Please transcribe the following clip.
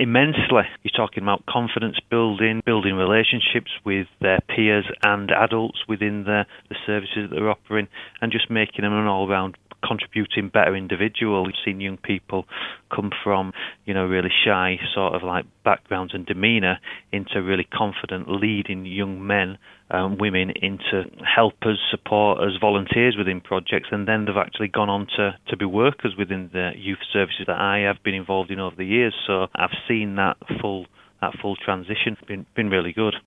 immensely. You're talking about confidence building, building relationships with their peers and adults within the services that they're offering, and just making them an all-round contributing better individual. We've seen young people come from, really shy sort of like backgrounds and demeanour into really confident leading young men and women into helpers, supporters, volunteers within projects, and then they've actually gone on to be workers within the youth services that I have been involved in over the years. So I've seen that full transition. Been really good.